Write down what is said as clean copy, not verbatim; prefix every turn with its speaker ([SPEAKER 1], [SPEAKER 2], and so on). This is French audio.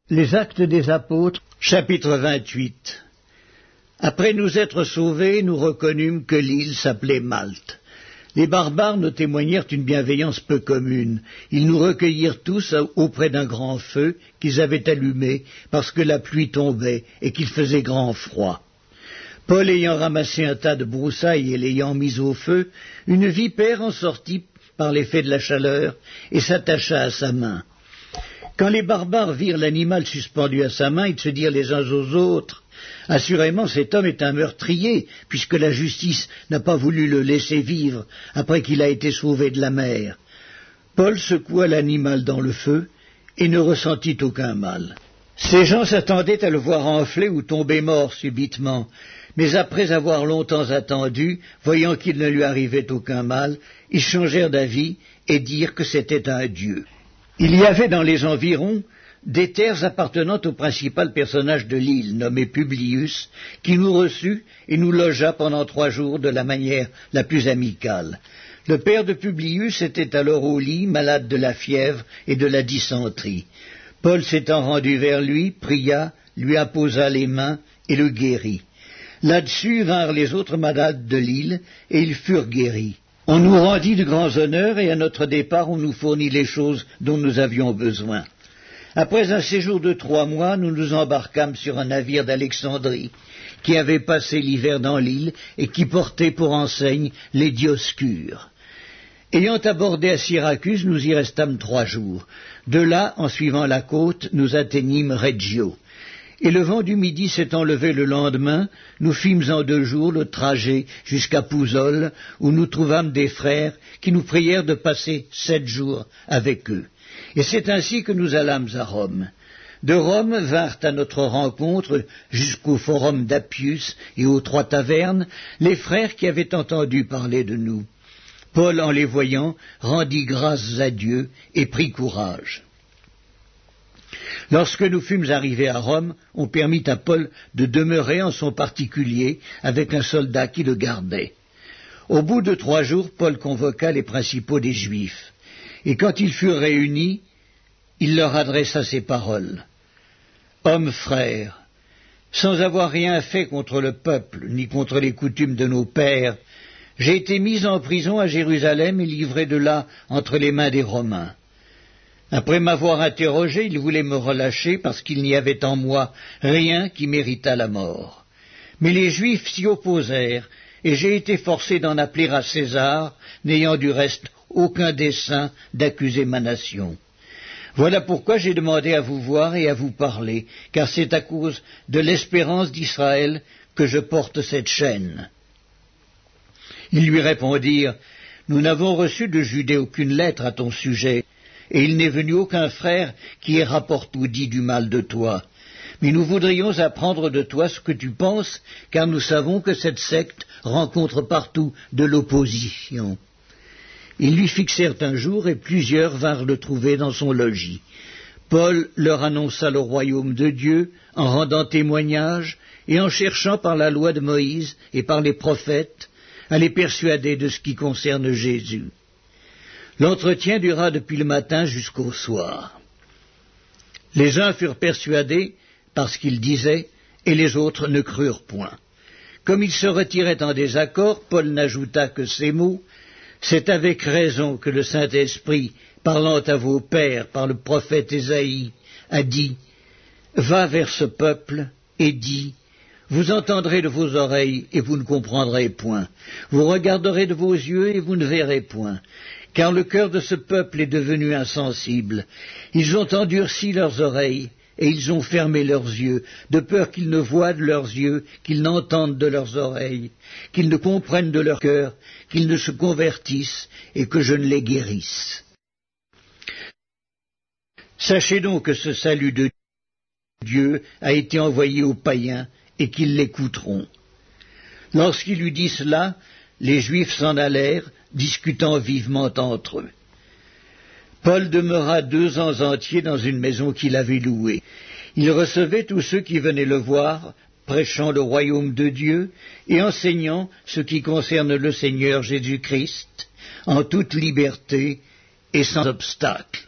[SPEAKER 1] Les Actes des Apôtres, chapitre 28. Après nous être sauvés, nous reconnûmes que l'île s'appelait Malte. Les barbares nous témoignèrent une bienveillance peu commune. Ils nous recueillirent tous auprès d'un grand feu qu'ils avaient allumé parce que la pluie tombait et qu'il faisait grand froid. Paul ayant ramassé un tas de broussailles et l'ayant mis au feu, une vipère en sortit par l'effet de la chaleur et s'attacha à sa main. Quand les barbares virent l'animal suspendu à sa main, ils se dirent les uns aux autres « Assurément, cet homme est un meurtrier, puisque la justice n'a pas voulu le laisser vivre après qu'il a été sauvé de la mer. » Paul secoua l'animal dans le feu et ne ressentit aucun mal. Ces gens s'attendaient à le voir enfler ou tomber mort subitement, mais après avoir longtemps attendu, voyant qu'il ne lui arrivait aucun mal, ils changèrent d'avis et dirent que c'était un dieu. Il y avait dans les environs des terres appartenant au principal personnage de l'île, nommé Publius, qui nous reçut et nous logea pendant 3 jours de la manière la plus amicale. Le père de Publius était alors au lit, malade de la fièvre et de la dysenterie. Paul s'étant rendu vers lui, pria, lui imposa les mains et le guérit. Là-dessus vinrent les autres malades de l'île et ils furent guéris. On nous rendit de grands honneurs et à notre départ on nous fournit les choses dont nous avions besoin. Après un séjour de 3 mois, nous nous embarquâmes sur un navire d'Alexandrie qui avait passé l'hiver dans l'île et qui portait pour enseigne les Dioscures. Ayant abordé à Syracuse, nous y restâmes 3 jours. De là, en suivant la côte, nous atteignîmes Reggio. Et le vent du midi s'étant levé le lendemain, nous fîmes en 2 jours le trajet jusqu'à Pouzole, où nous trouvâmes des frères qui nous prièrent de passer 7 jours avec eux. Et c'est ainsi que nous allâmes à Rome. De Rome vinrent à notre rencontre, jusqu'au forum d'Appius et aux 3 tavernes, les frères qui avaient entendu parler de nous. Paul, en les voyant, rendit grâces à Dieu et prit courage. Lorsque nous fûmes arrivés à Rome, on permit à Paul de demeurer en son particulier avec un soldat qui le gardait. Au bout de 3 jours, Paul convoqua les principaux des Juifs, et quand ils furent réunis, il leur adressa ces paroles. « Hommes frères, sans avoir rien fait contre le peuple, ni contre les coutumes de nos pères, j'ai été mis en prison à Jérusalem et livré de là entre les mains des Romains. Après m'avoir interrogé, ils voulaient me relâcher parce qu'il n'y avait en moi rien qui méritât la mort. Mais les Juifs s'y opposèrent, et j'ai été forcé d'en appeler à César, n'ayant du reste aucun dessein d'accuser ma nation. Voilà pourquoi j'ai demandé à vous voir et à vous parler, car c'est à cause de l'espérance d'Israël que je porte cette chaîne. » Ils lui répondirent, « Nous n'avons reçu de Judée aucune lettre à ton sujet, et il n'est venu aucun frère qui ait rapporte ou dit du mal de toi. Mais nous voudrions apprendre de toi ce que tu penses, car nous savons que cette secte rencontre partout de l'opposition. » Ils lui fixèrent un jour, et plusieurs vinrent le trouver dans son logis. Paul leur annonça le royaume de Dieu, en rendant témoignage, et en cherchant par la loi de Moïse et par les prophètes, à les persuader de ce qui concerne Jésus. L'entretien dura depuis le matin jusqu'au soir. Les uns furent persuadés parce qu'ils disaient, et les autres ne crurent point. Comme ils se retiraient en désaccord, Paul n'ajouta que ces mots, « C'est avec raison que le Saint-Esprit, parlant à vos pères par le prophète Ésaïe, a dit, « Va vers ce peuple et dis, vous entendrez de vos oreilles et vous ne comprendrez point. Vous regarderez de vos yeux et vous ne verrez point. Car le cœur de ce peuple est devenu insensible. Ils ont endurci leurs oreilles et ils ont fermé leurs yeux, de peur qu'ils ne voient de leurs yeux, qu'ils n'entendent de leurs oreilles, qu'ils ne comprennent de leur cœur, qu'ils ne se convertissent et que je ne les guérisse. Sachez donc que ce salut de Dieu a été envoyé aux païens et qu'ils l'écouteront. » Lorsqu'il eut dit cela, les Juifs s'en allèrent, discutant vivement entre eux. Paul demeura 2 ans entiers dans une maison qu'il avait louée. Il recevait tous ceux qui venaient le voir, prêchant le royaume de Dieu et enseignant ce qui concerne le Seigneur Jésus-Christ, en toute liberté et sans obstacle.